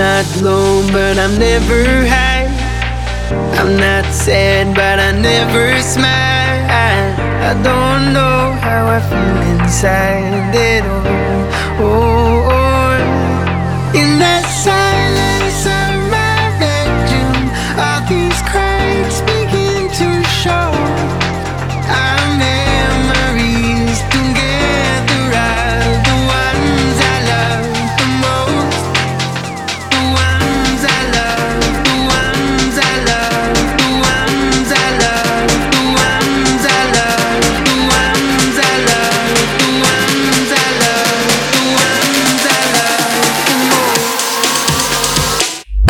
not alone, but I'm never high. I'm not sad, but I never smile. I don't know how I feel inside at all. Oh, oh. In that silence of my bedroom, all these cracks begin to show. Our memories together are the ones I love the most. The ones I love, the ones I love, the ones I love, the ones I love, the ones I love, the ones I love, the ones I love the most.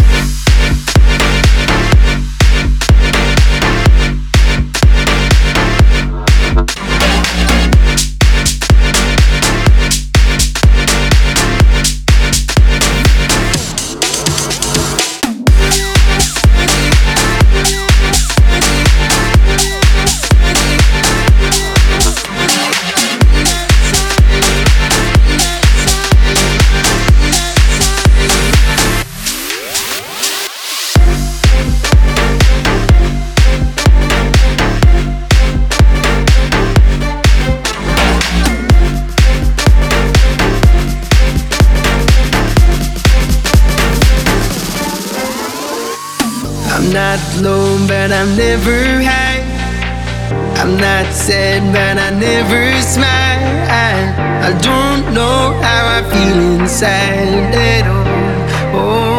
I'm not alone, but I'm never high. I'm not sad, but I never smile. I don't know how I feel inside at all. Oh.